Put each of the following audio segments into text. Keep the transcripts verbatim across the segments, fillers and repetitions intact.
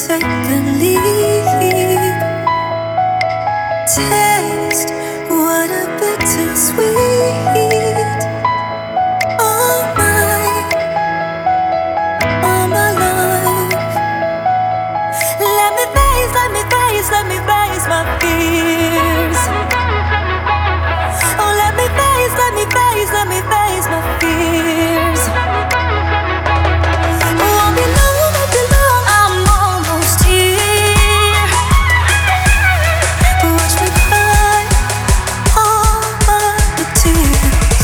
take a leap. Taste what a bittersweet. All my, all my life. Let me face, let me face, let me face my fears. Oh, let me face, let me face, let me face my fears. Won't be long, won't be long, I'm almost here. Watch me cry all my tears.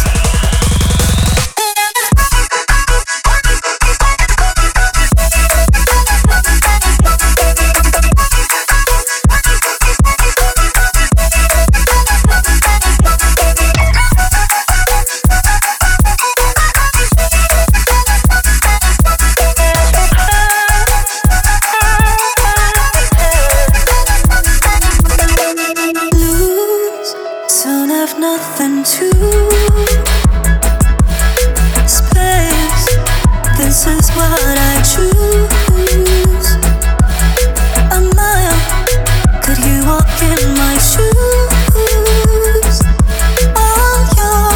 Don't have nothing to space. This is what I choose. A mile, could you walk in my shoes? All your,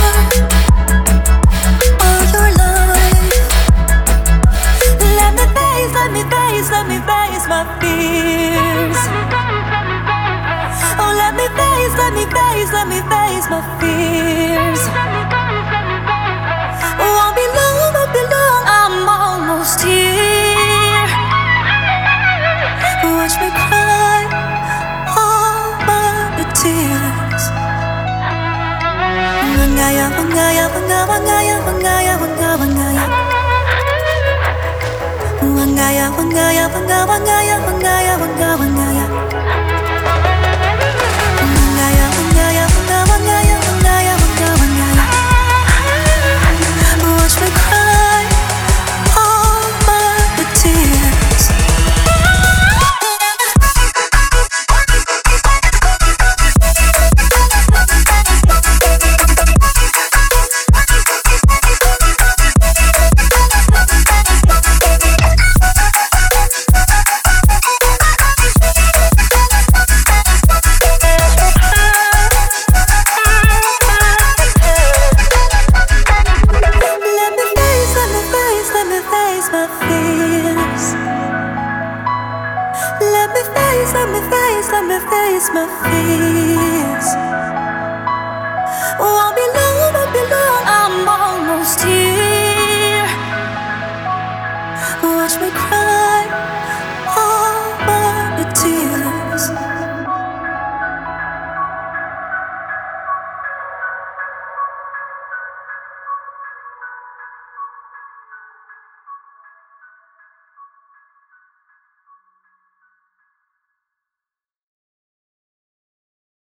all your life. Let me face, let me face, let me face my fears. Oh, let me face, let me face, let me face my fears. Won't be long, won't be long, I'm almost here. Watch me cry all my tears. Wangaya, wangaya, wanga, wangaya, wangaya, wanga, wangaya. Wangaya, wangaya, wanga, wangaya, wangaya, wanga, wangaya. Watch me cry all my tears. Let me face, let me face, let me face my fears.